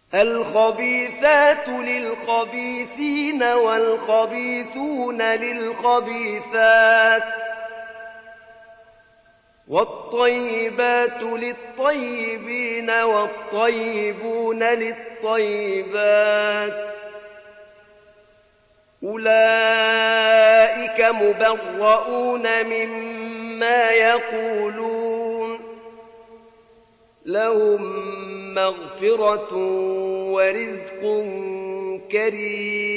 الخبيثات للخبيثين والخبيثون للخبيثات والطيبات للطيبين والطيبون للطيبات أولئك مبرؤون مما يقولون لهم مغفرة ورزق كريم